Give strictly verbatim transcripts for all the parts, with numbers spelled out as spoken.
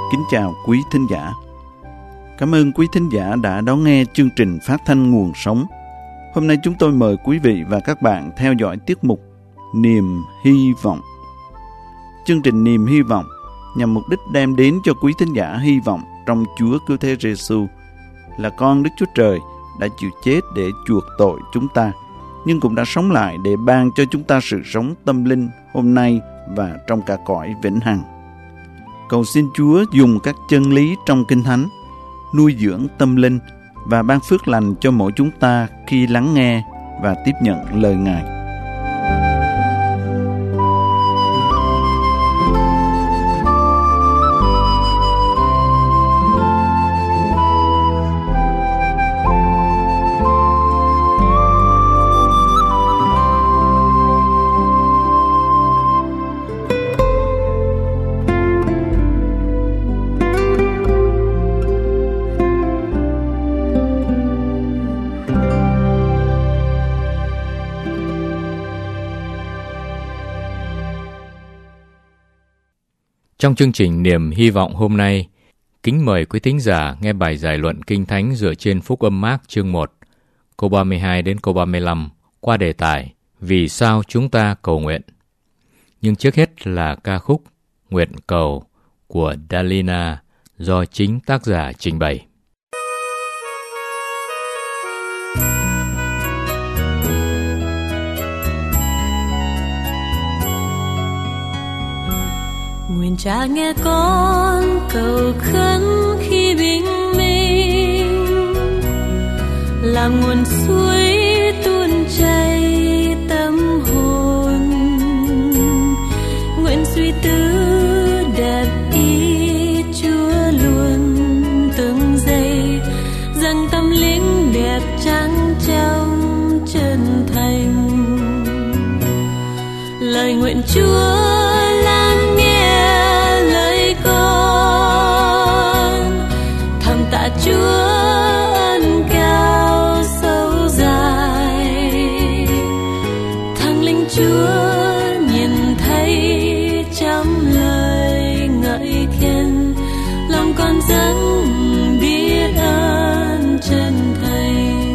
Kính chào quý thính giả. Cảm ơn quý thính giả đã đón nghe chương trình phát thanh Nguồn Sống. Hôm nay chúng tôi mời quý vị và các bạn theo dõi tiết mục Niềm Hy Vọng. Chương trình Niềm Hy Vọng nhằm mục đích đem đến cho quý thính giả hy vọng trong Chúa Cứu Thế Giêsu là con Đức Chúa Trời đã chịu chết để chuộc tội chúng ta, nhưng cũng đã sống lại để ban cho chúng ta sự sống tâm linh hôm nay và trong cả cõi vĩnh hằng. Cầu xin Chúa dùng các chân lý trong Kinh Thánh nuôi dưỡng tâm linh và ban phước lành cho mỗi chúng ta khi lắng nghe và tiếp nhận lời Ngài. Trong chương trình Niềm Hy Vọng hôm nay, kính mời quý thính giả nghe bài giải luận Kinh Thánh dựa trên Phúc Âm Mác chương một, câu ba mươi hai đến câu ba mươi lăm qua đề tài Vì sao chúng ta cầu nguyện. Nhưng trước hết là ca khúc Nguyện Cầu của Dalina do chính tác giả trình bày. Nguyện Cha nghe con cầu khấn khi bình minh, làm nguồn suối tuôn chảy tâm hồn. Nguyện suy tư đẹp ý Chúa luôn từng giây, rằng tâm linh đẹp trắng trong chân thành. Lời nguyện Chúa Chúa ân cao sâu dài, thằng linh Chúa nhìn thấy trong lời ngợi khen, lòng con dâng biết ơn chân thành.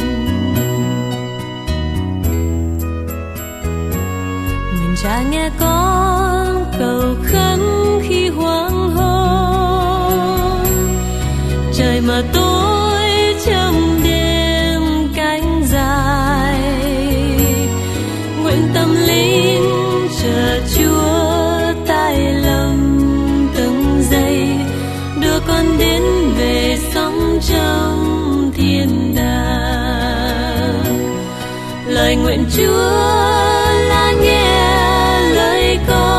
Nguyện Cha nghe con cầu khấn khi hoang hôn, trời mà tối trong đêm cánh dài. Nguyện tâm linh chờ Chúa tai lòng từng giây, đưa con đến về sống trong thiên đàng. Lời nguyện Chúa là nghe lời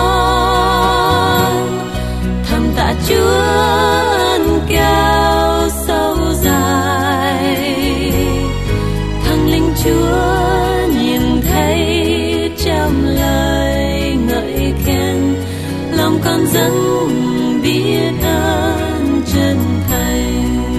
con, thầm tạ Chúa ân cao sâu dài. Thằng linh Chúa nhìn thấy trong lời ngợi khen, lòng con dâng biết ơn chân thành.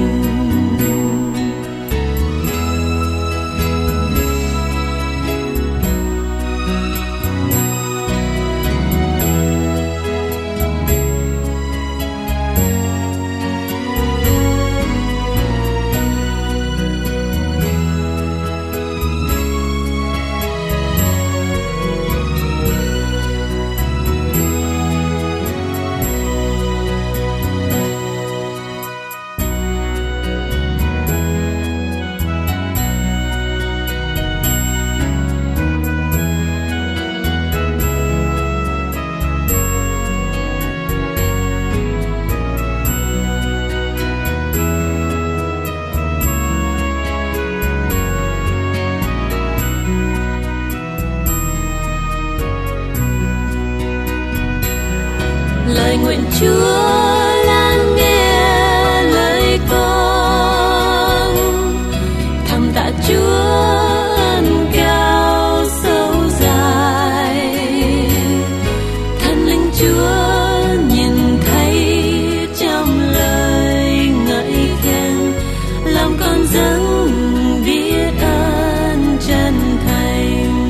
Lời nguyện Chúa lắng nghe lời con, thầm tạ Chúa ân cao sâu dài. Thần linh Chúa nhìn thấy trong lời ngợi khen, lòng con dâng biết ơn chân thành.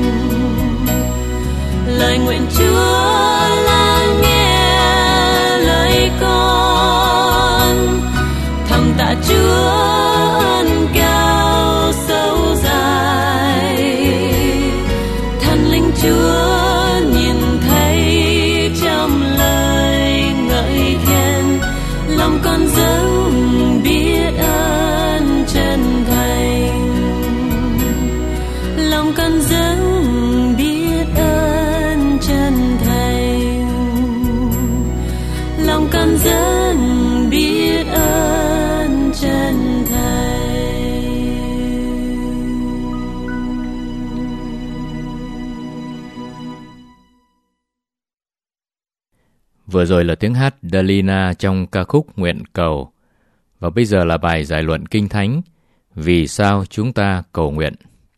Lời nguyện Chúa lắng nghe lời con, Vừa rồi là tiếng hát Dalina trong ca khúc Nguyện Cầu. Và bây giờ là bài giải luận Kinh Thánh, Vì sao chúng ta cầu nguyện.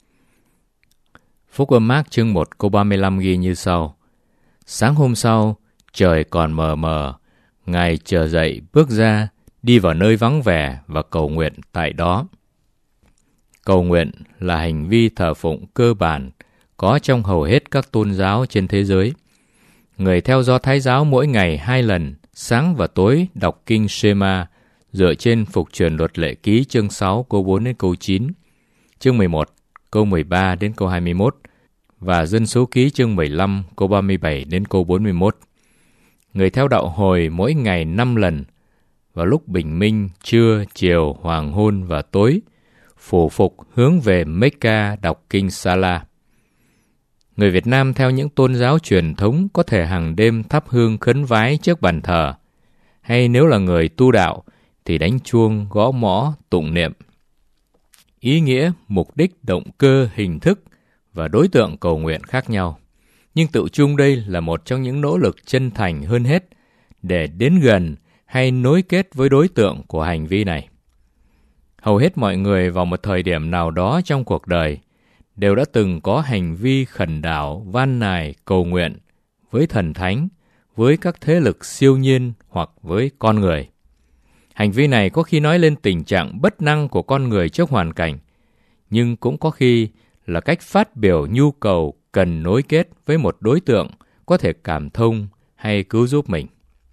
Phúc âm Mác chương một câu ba mươi lăm ghi như sau: Sáng hôm sau, trời còn mờ mờ, Ngài trở dậy bước ra, đi vào nơi vắng vẻ và cầu nguyện tại đó. Cầu nguyện là hành vi thờ phụng cơ bản có trong hầu hết các tôn giáo trên thế giới. Người theo Do Thái giáo mỗi ngày hai lần, sáng và tối đọc kinh Shema dựa trên Phục truyền Luật Lệ Ký chương sáu câu bốn đến câu chín, chương mười một câu mười ba đến câu hai mươi mốt và Dân số ký chương mười lăm câu ba mươi bảy đến câu bốn mươi mốt. Người theo đạo Hồi mỗi ngày năm lần, vào lúc bình minh, trưa, chiều, hoàng hôn và tối, phủ phục hướng về Mecca đọc kinh Sala. Người Việt Nam theo những tôn giáo truyền thống có thể hàng đêm thắp hương khấn vái trước bàn thờ, hay nếu là người tu đạo thì đánh chuông, gõ mõ, tụng niệm. Ý nghĩa, mục đích, động cơ, hình thức và đối tượng cầu nguyện khác nhau. Nhưng tự chung đây là một trong những nỗ lực chân thành hơn hết để đến gần hay nối kết với đối tượng của hành vi này. Hầu hết mọi người vào một thời điểm nào đó trong cuộc đời đều đã từng có hành vi khẩn đảo, van nài, cầu nguyện với thần thánh, với các thế lực siêu nhiên hoặc với con người. Hành vi này có khi nói lên tình trạng bất năng của con người trước hoàn cảnh, nhưng cũng có khi là cách phát biểu nhu cầu cần nối kết với một đối tượng có thể cảm thông hay cứu giúp mình.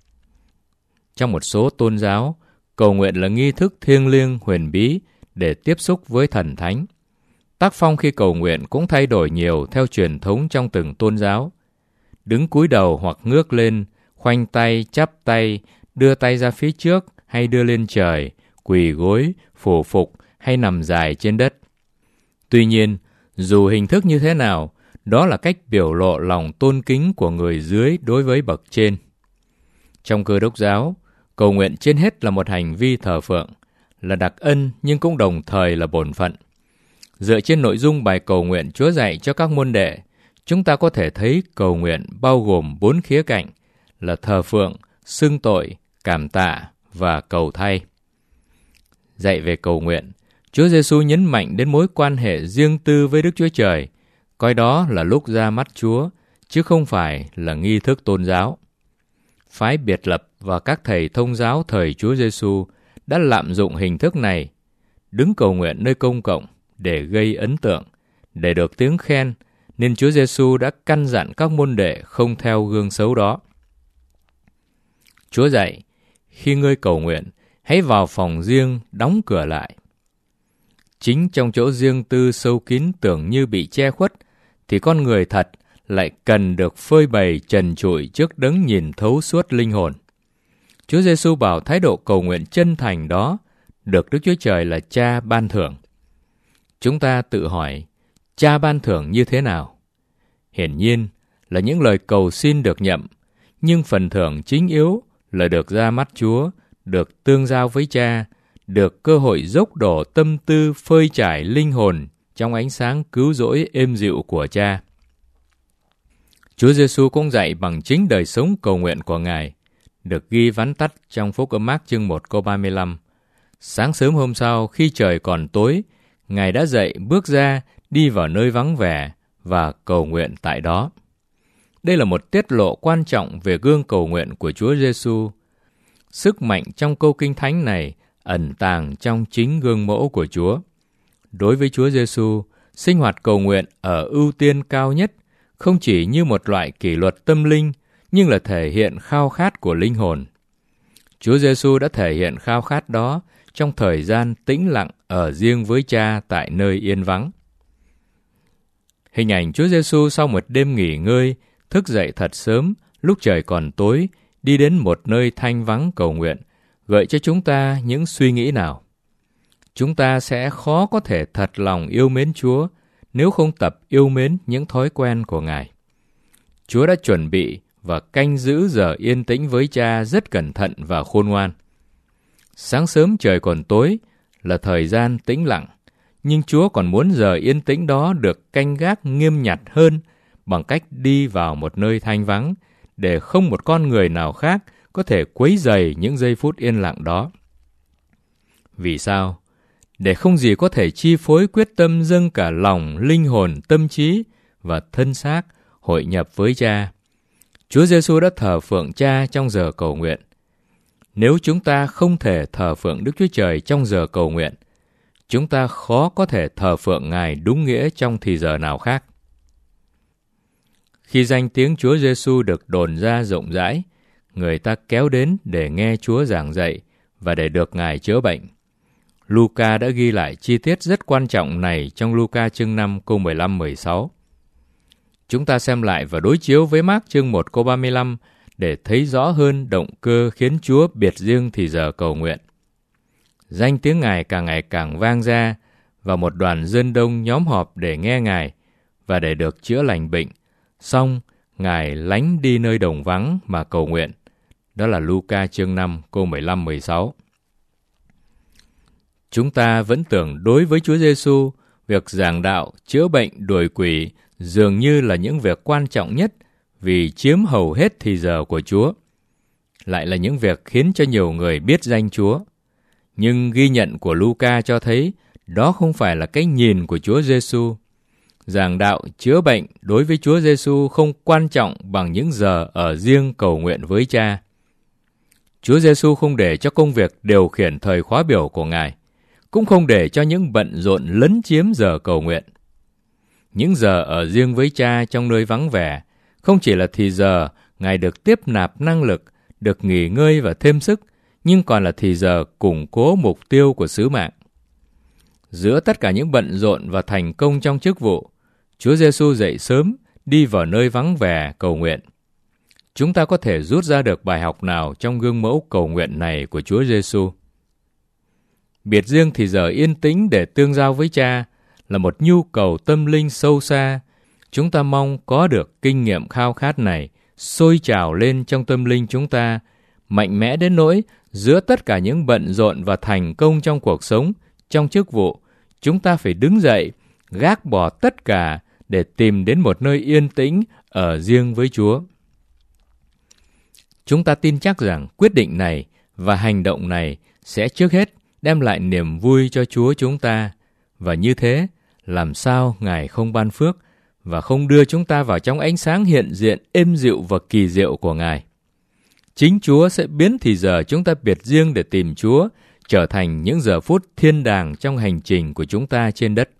Trong một số tôn giáo, cầu nguyện là nghi thức thiêng liêng huyền bí để tiếp xúc với thần thánh. Tác phong khi cầu nguyện cũng thay đổi nhiều theo truyền thống trong từng tôn giáo. Đứng cúi đầu hoặc ngước lên, khoanh tay, chắp tay, đưa tay ra phía trước hay đưa lên trời, quỳ gối, phủ phục hay nằm dài trên đất. Tuy nhiên, dù hình thức như thế nào, đó là cách biểu lộ lòng tôn kính của người dưới đối với bậc trên. Trong Cơ Đốc giáo, cầu nguyện trên hết là một hành vi thờ phượng, là đặc ân nhưng cũng đồng thời là bổn phận. Dựa trên nội dung bài cầu nguyện Chúa dạy cho các môn đệ, chúng ta có thể thấy cầu nguyện bao gồm bốn khía cạnh là thờ phượng, xưng tội, cảm tạ và cầu thay. Dạy về cầu nguyện, Chúa Giêsu nhấn mạnh đến mối quan hệ riêng tư với Đức Chúa Trời, coi đó là lúc ra mắt Chúa, chứ không phải là nghi thức tôn giáo. Phái biệt lập và các thầy thông giáo thời Chúa Giêsu đã lạm dụng hình thức này, đứng cầu nguyện nơi công cộng để gây ấn tượng, để được tiếng khen, nên Chúa Giêsu đã căn dặn các môn đệ không theo gương xấu đó. Chúa dạy, khi ngươi cầu nguyện, hãy vào phòng riêng, đóng cửa lại. Chính trong chỗ riêng tư sâu kín tưởng như bị che khuất, thì con người thật lại cần được phơi bày trần trụi trước đấng nhìn thấu suốt linh hồn. Chúa Giêsu bảo thái độ cầu nguyện chân thành đó được Đức Chúa Trời là Cha ban thưởng. Chúng ta tự hỏi, Cha ban thưởng như thế nào? Hiển nhiên là những lời cầu xin được nhậm, nhưng phần thưởng chính yếu là được ra mắt Chúa, được tương giao với Cha, được cơ hội dốc đổ tâm tư phơi trải linh hồn trong ánh sáng cứu rỗi êm dịu của Cha. Chúa Giêsu cũng dạy bằng chính đời sống cầu nguyện của Ngài, được ghi vắn tắt trong Phúc âm Mác chương một câu ba mươi lăm. Sáng sớm hôm sau, khi trời còn tối, Ngài đã dậy bước ra, đi vào nơi vắng vẻ và cầu nguyện tại đó. Đây là một tiết lộ quan trọng về gương cầu nguyện của Chúa Giêsu. Sức mạnh trong câu Kinh Thánh này ẩn tàng trong chính gương mẫu của Chúa. Đối với Chúa Giêsu, sinh hoạt cầu nguyện ở ưu tiên cao nhất không chỉ như một loại kỷ luật tâm linh, nhưng là thể hiện khao khát của linh hồn. Chúa Giêsu đã thể hiện khao khát đó trong thời gian tĩnh lặng ở riêng với Cha tại nơi yên vắng. Hình ảnh Chúa Giêsu sau một đêm nghỉ ngơi, thức dậy thật sớm, lúc trời còn tối, đi đến một nơi thanh vắng cầu nguyện, gợi cho chúng ta những suy nghĩ nào? Chúng ta sẽ khó có thể thật lòng yêu mến Chúa nếu không tập yêu mến những thói quen của Ngài. Chúa đã chuẩn bị và canh giữ giờ yên tĩnh với Cha rất cẩn thận và khôn ngoan. Sáng sớm trời còn tối là thời gian tĩnh lặng, nhưng Chúa còn muốn giờ yên tĩnh đó được canh gác nghiêm nhặt hơn bằng cách đi vào một nơi thanh vắng để không một con người nào khác có thể quấy rầy những giây phút yên lặng đó. Vì sao? Để không gì có thể chi phối quyết tâm dâng cả lòng, linh hồn, tâm trí và thân xác hội nhập với Cha. Chúa Giêsu đã thờ phượng Cha trong giờ cầu nguyện. Nếu chúng ta không thể thờ phượng Đức Chúa Trời trong giờ cầu nguyện, chúng ta khó có thể thờ phượng Ngài đúng nghĩa trong thì giờ nào khác. Khi danh tiếng Chúa Giêsu được đồn ra rộng rãi, người ta kéo đến để nghe Chúa giảng dạy và để được Ngài chữa bệnh. Luca đã ghi lại chi tiết rất quan trọng này trong Luca chương năm câu mười lăm mười sáu. Chúng ta xem lại và đối chiếu với Mác chương một câu ba mươi lăm để thấy rõ hơn động cơ khiến Chúa biệt riêng thì giờ cầu nguyện. Danh tiếng Ngài càng ngày càng vang ra và một đoàn dân đông nhóm họp để nghe Ngài và để được chữa lành bệnh. Xong, Ngài lánh đi nơi đồng vắng mà cầu nguyện. Đó là Luca chương năm câu mười lăm mười sáu. Chúng ta vẫn tưởng đối với Chúa Giêsu, việc giảng đạo, chữa bệnh, đuổi quỷ dường như là những việc quan trọng nhất vì chiếm hầu hết thì giờ của Chúa. Lại là những việc khiến cho nhiều người biết danh Chúa. Nhưng ghi nhận của Luca cho thấy đó không phải là cái nhìn của Chúa Giêsu. Giảng đạo, chữa bệnh đối với Chúa Giêsu không quan trọng bằng những giờ ở riêng cầu nguyện với Cha. Chúa Giêsu không để cho công việc điều khiển thời khóa biểu của Ngài, cũng không để cho những bận rộn lấn chiếm giờ cầu nguyện. Những giờ ở riêng với Cha trong nơi vắng vẻ không chỉ là thì giờ Ngài được tiếp nạp năng lực, được nghỉ ngơi và thêm sức, nhưng còn là thì giờ củng cố mục tiêu của sứ mạng. Giữa tất cả những bận rộn và thành công trong chức vụ, Chúa Giêsu dậy sớm, đi vào nơi vắng vẻ cầu nguyện. Chúng ta có thể rút ra được bài học nào trong gương mẫu cầu nguyện này của Chúa Giêsu? Biệt riêng thì giờ yên tĩnh để tương giao với Cha là một nhu cầu tâm linh sâu xa. Chúng ta mong có được kinh nghiệm khao khát này sôi trào lên trong tâm linh chúng ta, mạnh mẽ đến nỗi giữa tất cả những bận rộn và thành công trong cuộc sống, trong chức vụ, chúng ta phải đứng dậy, gác bỏ tất cả để tìm đến một nơi yên tĩnh ở riêng với Chúa. Chúng ta tin chắc rằng quyết định này và hành động này sẽ trước hết đem lại niềm vui cho Chúa chúng ta, và như thế, làm sao Ngài không ban phước và không đưa chúng ta vào trong ánh sáng hiện diện êm dịu và kỳ diệu của Ngài. Chính Chúa sẽ biến thì giờ chúng ta biệt riêng để tìm Chúa trở thành những giờ phút thiên đàng trong hành trình của chúng ta trên đất.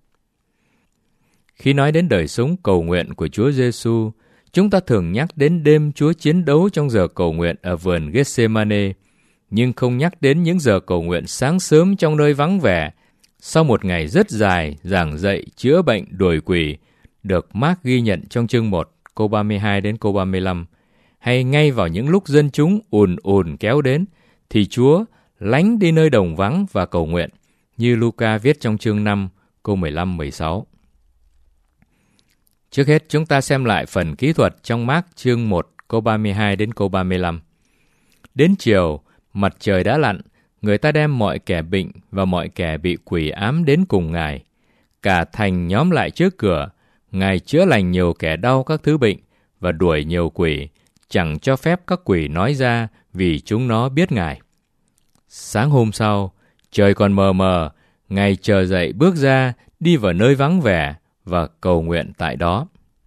Khi nói đến đời sống cầu nguyện của Chúa Giêsu, chúng ta thường nhắc đến đêm Chúa chiến đấu trong giờ cầu nguyện ở vườn Gethsemane, nhưng không nhắc đến những giờ cầu nguyện sáng sớm trong nơi vắng vẻ, sau một ngày rất dài giảng dạy, chữa bệnh, đuổi quỷ, được Mác ghi nhận trong chương một, câu ba mươi hai đến câu ba mươi lăm, hay ngay vào những lúc dân chúng ùn ùn kéo đến, thì Chúa lánh đi nơi đồng vắng và cầu nguyện, như Luca viết trong chương năm, câu mười lăm mười sáu. Trước hết, chúng ta xem lại phần kỹ thuật trong Mác chương một, câu ba mươi hai đến câu ba mươi lăm. Đến chiều, mặt trời đã lặn, người ta đem mọi kẻ bệnh và mọi kẻ bị quỷ ám đến cùng Ngài. Cả thành nhóm lại trước cửa, Ngài chữa lành nhiều kẻ đau các thứ bệnh và đuổi nhiều quỷ, chẳng cho phép các quỷ nói ra vì chúng nó biết Ngài. Sáng hôm sau, trời còn mờ mờ, Ngài chờ dậy bước ra, đi vào nơi vắng vẻ và cầu nguyện tại đó.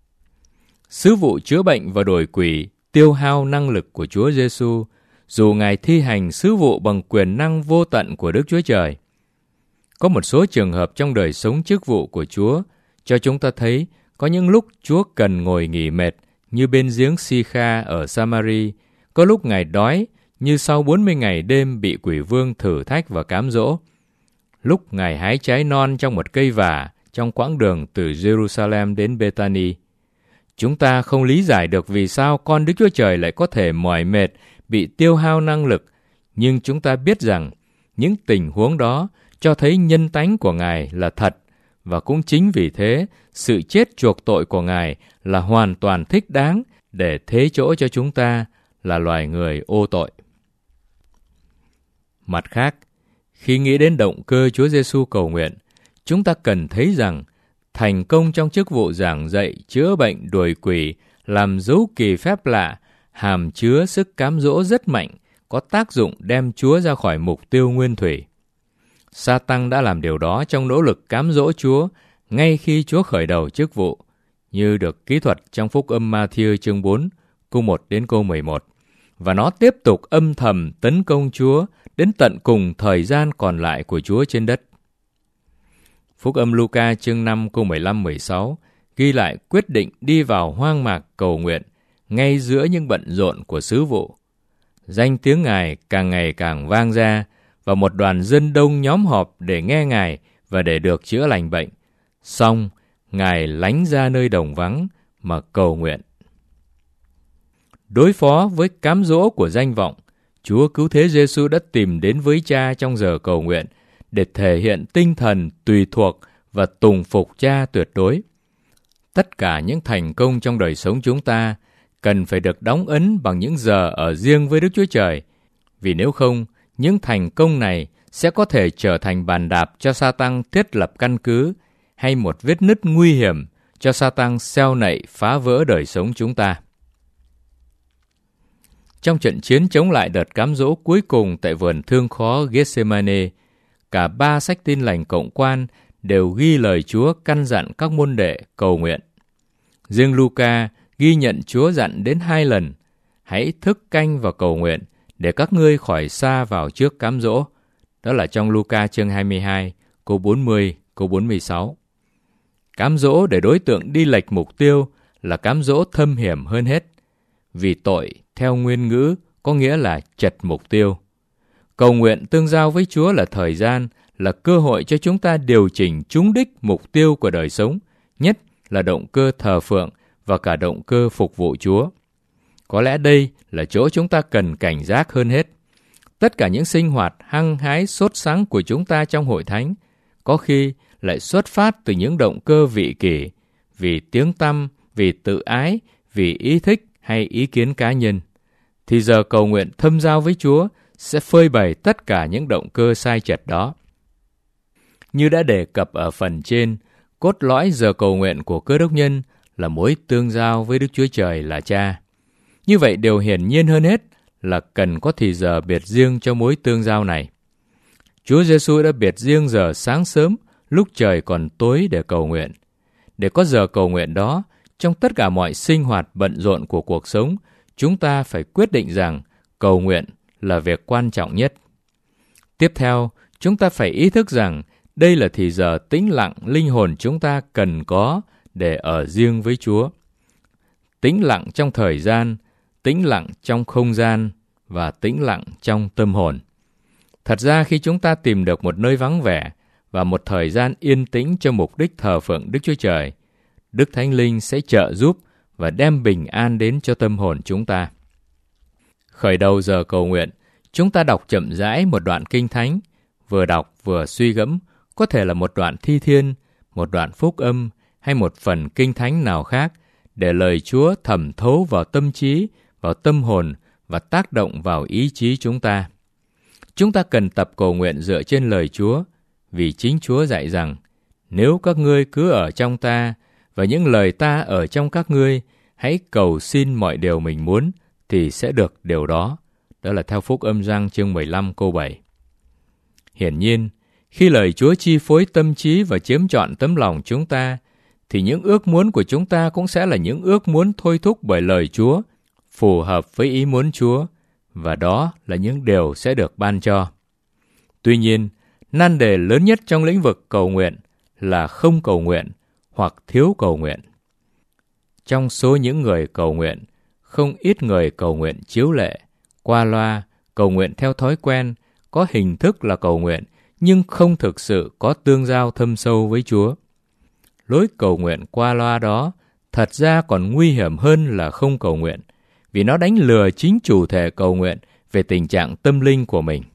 Sứ vụ chữa bệnh và đuổi quỷ tiêu hao năng lực của Chúa Giêsu, dù Ngài thi hành sứ vụ bằng quyền năng vô tận của Đức Chúa Trời. Có một số trường hợp trong đời sống chức vụ của Chúa cho chúng ta thấy có những lúc Chúa cần ngồi nghỉ mệt như bên giếng Si-kha ở Samari, có lúc Ngài đói như sau bốn mươi ngày đêm bị quỷ vương thử thách và cám dỗ. Lúc Ngài hái trái non trong một cây vả trong quãng đường từ Jerusalem đến Bethany. Chúng ta không lý giải được vì sao con Đức Chúa Trời lại có thể mỏi mệt, bị tiêu hao năng lực, nhưng chúng ta biết rằng những tình huống đó cho thấy nhân tánh của Ngài là thật, và cũng chính vì thế, sự chết chuộc tội của Ngài là hoàn toàn thích đáng để thế chỗ cho chúng ta là loài người ô tội. Mặt khác, khi nghĩ đến động cơ Chúa Giêsu cầu nguyện, chúng ta cần thấy rằng thành công trong chức vụ giảng dạy, chữa bệnh, đuổi quỷ, làm dấu kỳ phép lạ hàm chứa sức cám dỗ rất mạnh, có tác dụng đem Chúa ra khỏi mục tiêu nguyên thủy. Sa-tăng đã làm điều đó trong nỗ lực cám dỗ Chúa ngay khi Chúa khởi đầu chức vụ, như được kỹ thuật trong Phúc âm Ma-thi-ơ chương bốn, câu một đến câu mười một. Và nó tiếp tục âm thầm tấn công Chúa đến tận cùng thời gian còn lại của Chúa trên đất. Phúc âm Luca chương năm câu mười lăm mười sáu ghi lại quyết định đi vào hoang mạc cầu nguyện ngay giữa những bận rộn của sứ vụ. Danh tiếng Ngài càng ngày càng vang ra, và một đoàn dân đông nhóm họp để nghe Ngài và để được chữa lành bệnh. Xong, Ngài lánh ra nơi đồng vắng mà cầu nguyện. Đối phó với cám dỗ của danh vọng, Chúa Cứu Thế Giêsu đã tìm đến với Cha trong giờ cầu nguyện để thể hiện tinh thần tùy thuộc và tùng phục Cha tuyệt đối. Tất cả những thành công trong đời sống chúng ta cần phải được đóng ấn bằng những giờ ở riêng với Đức Chúa Trời, vì nếu không, những thành công này sẽ có thể trở thành bàn đạp cho Sa-tăng thiết lập căn cứ, hay một vết nứt nguy hiểm cho Sa-tăng xeo nậy phá vỡ đời sống chúng ta. Trong trận chiến chống lại đợt cám dỗ cuối cùng tại vườn thương khó Gethsemane, cả ba sách Tin lành cộng quan đều ghi lời Chúa căn dặn các môn đệ cầu nguyện. Riêng Luca ghi nhận Chúa dặn đến hai lần: hãy thức canh và cầu nguyện để các ngươi khỏi sa vào trước cám dỗ. Đó là trong Luca chương hai mươi hai, câu bốn mươi, câu bốn mươi sáu. Cám dỗ để đối tượng đi lệch mục tiêu là cám dỗ thâm hiểm hơn hết, vì tội theo nguyên ngữ có nghĩa là chật mục tiêu. Cầu nguyện tương giao với Chúa là thời gian, là cơ hội cho chúng ta điều chỉnh trúng đích mục tiêu của đời sống, nhất là động cơ thờ phượng và cả động cơ phục vụ Chúa. Có lẽ đây là chỗ chúng ta cần cảnh giác hơn hết. Tất cả những sinh hoạt hăng hái sốt sắng của chúng ta trong hội thánh có khi lại xuất phát từ những động cơ vị kỷ, vì tiếng tăm, vì tự ái, vì ý thích hay ý kiến cá nhân. Thì giờ cầu nguyện thâm giao với Chúa sẽ phơi bày tất cả những động cơ sai chật đó. Như đã đề cập ở phần trên, cốt lõi giờ cầu nguyện của Cơ Đốc nhân là mối tương giao với Đức Chúa Trời là Cha. Như vậy, điều hiển nhiên hơn hết là cần có thì giờ biệt riêng cho mối tương giao này. Chúa Giêsu đã biệt riêng giờ sáng sớm lúc trời còn tối để cầu nguyện. Để có giờ cầu nguyện đó, trong tất cả mọi sinh hoạt bận rộn của cuộc sống, chúng ta phải quyết định rằng cầu nguyện là việc quan trọng nhất. Tiếp theo, chúng ta phải ý thức rằng đây là thì giờ tĩnh lặng linh hồn chúng ta cần có để ở riêng với Chúa. Tĩnh lặng trong thời gian, tĩnh lặng trong không gian và tĩnh lặng trong tâm hồn. Thật ra khi chúng ta tìm được một nơi vắng vẻ và một thời gian yên tĩnh cho mục đích thờ phượng Đức Chúa Trời, Đức Thánh Linh sẽ trợ giúp và đem bình an đến cho tâm hồn chúng ta. Khởi đầu giờ cầu nguyện, chúng ta đọc chậm rãi một đoạn kinh thánh, vừa đọc vừa suy gẫm, có thể là một đoạn thi thiên, một đoạn phúc âm hay một phần kinh thánh nào khác, để lời Chúa thẩm thấu vào tâm trí, vào tâm hồn và tác động vào ý chí chúng ta. Chúng ta cần tập cầu nguyện dựa trên lời Chúa, vì chính Chúa dạy rằng, nếu các ngươi cứ ở trong ta, và những lời ta ở trong các ngươi, hãy cầu xin mọi điều mình muốn, thì sẽ được điều đó. Đó là theo Phúc âm Giăng chương mười lăm câu bảy. Hiển nhiên, khi lời Chúa chi phối tâm trí và chiếm trọn tấm lòng chúng ta, thì những ước muốn của chúng ta cũng sẽ là những ước muốn thôi thúc bởi lời Chúa, phù hợp với ý muốn Chúa, và đó là những điều sẽ được ban cho. Tuy nhiên, nan đề lớn nhất trong lĩnh vực cầu nguyện là không cầu nguyện hoặc thiếu cầu nguyện. Trong số những người cầu nguyện, không ít người cầu nguyện chiếu lệ, qua loa, cầu nguyện theo thói quen, có hình thức là cầu nguyện, nhưng không thực sự có tương giao thâm sâu với Chúa. Lối cầu nguyện qua loa đó thật ra còn nguy hiểm hơn là không cầu nguyện, vì nó đánh lừa chính chủ thể cầu nguyện về tình trạng tâm linh của mình.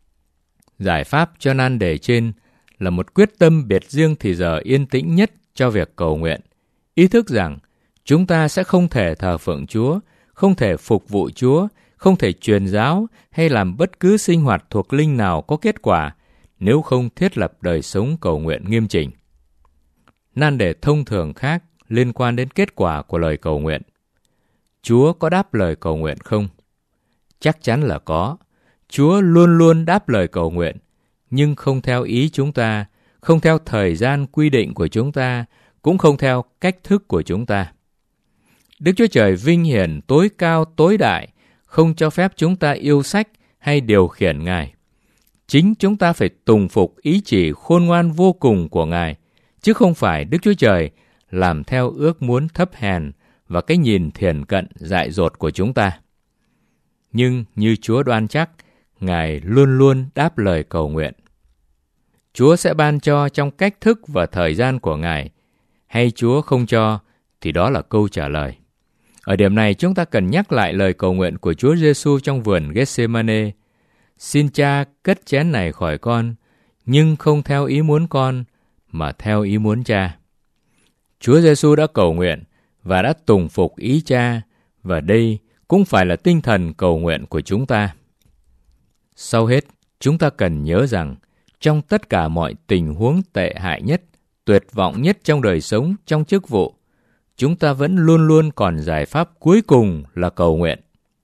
Giải pháp cho nan đề trên là một quyết tâm biệt riêng thì giờ yên tĩnh nhất cho việc cầu nguyện. Ý thức rằng chúng ta sẽ không thể thờ phượng Chúa, không thể phục vụ Chúa, không thể truyền giáo hay làm bất cứ sinh hoạt thuộc linh nào có kết quả nếu không thiết lập đời sống cầu nguyện nghiêm chỉnh. Nan đề thông thường khác liên quan đến kết quả của lời cầu nguyện. Chúa có đáp lời cầu nguyện không? Chắc chắn là có. Chúa luôn luôn đáp lời cầu nguyện, nhưng không theo ý chúng ta, không theo thời gian quy định của chúng ta, cũng không theo cách thức của chúng ta. Đức Chúa Trời vinh hiển tối cao tối đại, không cho phép chúng ta yêu sách hay điều khiển Ngài. Chính chúng ta phải tùng phục ý chỉ khôn ngoan vô cùng của Ngài, chứ không phải Đức Chúa Trời làm theo ước muốn thấp hèn và cái nhìn thiển cận dại dột của chúng ta. Nhưng như Chúa đoan chắc, Ngài luôn luôn đáp lời cầu nguyện. Chúa sẽ ban cho trong cách thức và thời gian của Ngài, hay Chúa không cho, thì đó là câu trả lời. Ở điểm này chúng ta cần nhắc lại lời cầu nguyện của Chúa Giêsu trong vườn Gethsemane. Xin Cha cất chén này khỏi con, nhưng không theo ý muốn con, mà theo ý muốn Cha. Chúa Giêsu đã cầu nguyện và đã tùng phục ý Cha, và đây cũng phải là tinh thần cầu nguyện của chúng ta. Sau hết, chúng ta cần nhớ rằng, trong tất cả mọi tình huống tệ hại nhất, tuyệt vọng nhất trong đời sống, trong chức vụ, chúng ta vẫn luôn luôn còn giải pháp cuối cùng là cầu nguyện.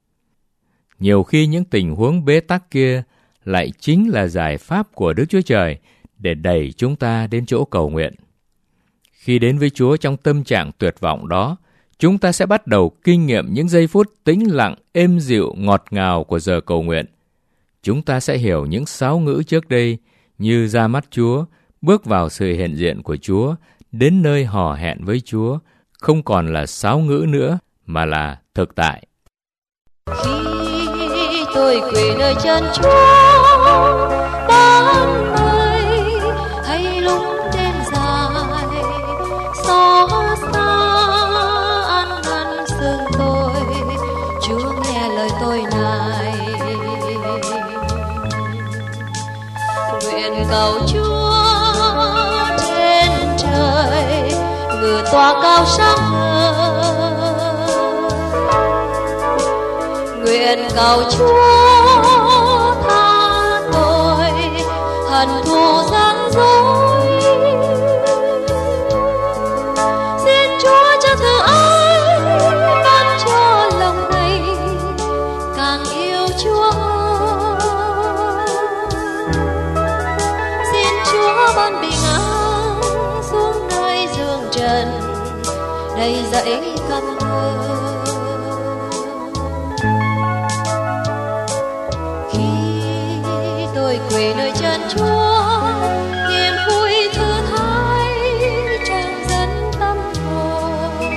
Nhiều khi những tình huống bế tắc kia lại chính là giải pháp của Đức Chúa Trời để đẩy chúng ta đến chỗ cầu nguyện. Khi đến với Chúa trong tâm trạng tuyệt vọng đó, chúng ta sẽ bắt đầu kinh nghiệm những giây phút tĩnh lặng, êm dịu, ngọt ngào của giờ cầu nguyện. Chúng ta sẽ hiểu những sáo ngữ trước đây như ra mắt Chúa, bước vào sự hiện diện của Chúa, đến nơi hò hẹn với Chúa, không còn là sáo ngữ nữa mà là thực tại. Khi tôi quỳ nơi chân Chúa, ban ngày hay lúc đêm dài, xót xa ăn năn xương tôi, Chúa nghe lời tôi này. Nguyện cầu Chúa trên trời, ngự tỏa cao sáng ngời. Nguyện cầu Chúa tha tội, hận thù gian dối. Xin Chúa cho thứ ái ban cho lòng này càng yêu Chúa. Xin Chúa ban bình an xuống nơi giường trần đầy dẫy căn ngơ. Tôi quỳ nơi chân Chúa, niềm vui thư thái tràn dẫn tâm hồn.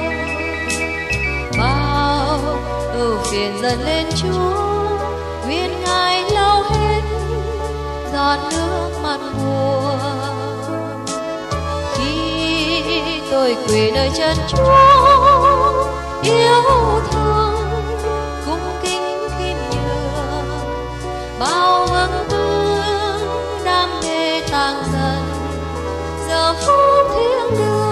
Bao ưu phiền dần lên Chúa, nguyện Ngài lau hết giọt nước mắt buồn. Khi tôi quỳ nơi chân Chúa, yêu thương cung kính khiêm nhường, bao ơn đam mê tàn dần giờ phút thiêng liêng.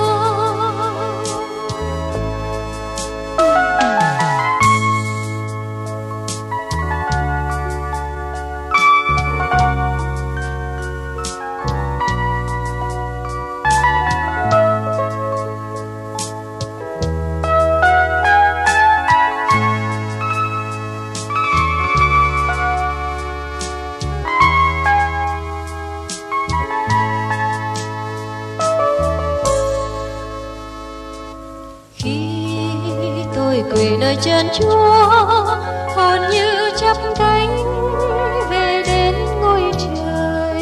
Quỳ nơi chân Chúa, hồn như chắp cánh về đến ngôi trời.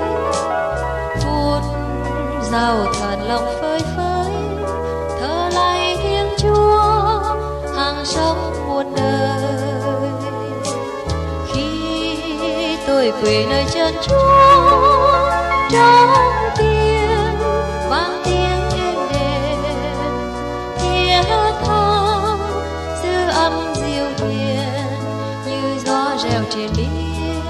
Phút giàu thần lòng phơi phới, thở lại tiếng Chúa hàng sống muôn đời. Khi tôi quỳ nơi chân Chúa, trong tiếng vang tiếng êm đềm, thiết tha âm diệu hiền như gió reo trên biển.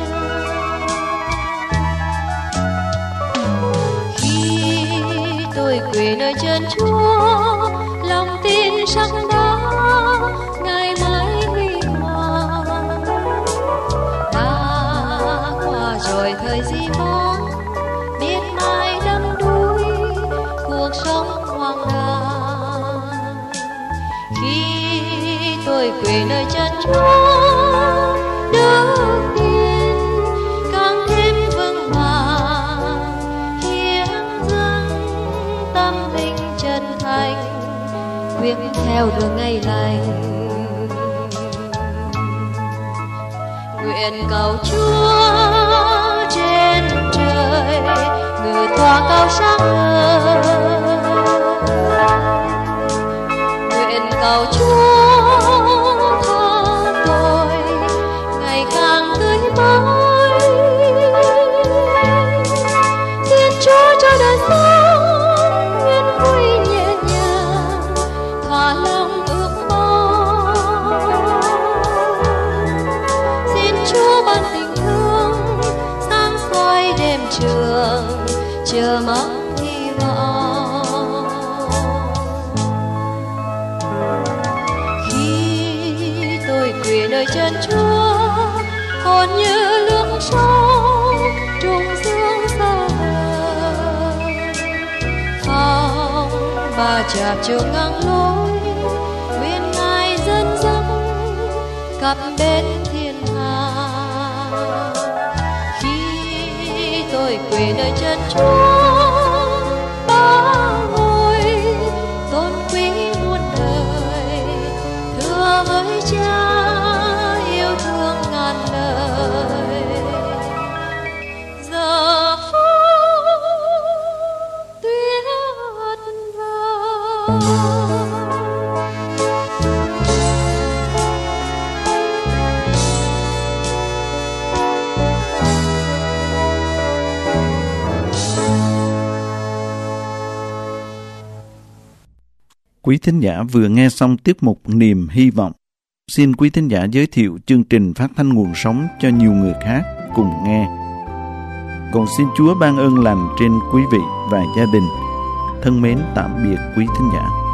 Khi tôi quỳ nơi chân Chúa, lòng tin sắc đá ngày mãi huy hoàng. Đã qua rồi thời di vắng, biết mai đắm tôi quỳ nơi chân Chúa, đức tin càng thêm vững vàng, hiến dâng tâm linh chân thành, quyết theo đường ngày lành. Nguyện cầu Chúa trên trời ngự tòa cao sáng ngời, nguyện cầu Chúa tha tội ngày càng tươi mới, xin Chúa cho đời sống yên vui nhẹ nhàng, thỏa lòng ước mong. Xin Chúa ban tình thương sáng soi đêm trường, chờ mong hy vọng. Khi tôi quỳ nơi chân Chúa, hồn như nước sông trung dương xa vời, phong ba chạm chiều ngang lối, nguyện Ngài dẫn dắt cặp bên thiên hà. Khi tôi quỳ nơi chân Chúa, ba ngôi tôn quý muôn đời, thưa với Cha yêu thương ngàn lời. Giờ phút tuyệt vời. Quý thính giả vừa nghe xong tiết mục Niềm Hy Vọng. Xin quý thính giả giới thiệu chương trình phát thanh nguồn sống cho nhiều người khác cùng nghe. Còn xin Chúa ban ơn lành trên quý vị và gia đình. Thân mến tạm biệt quý thính giả.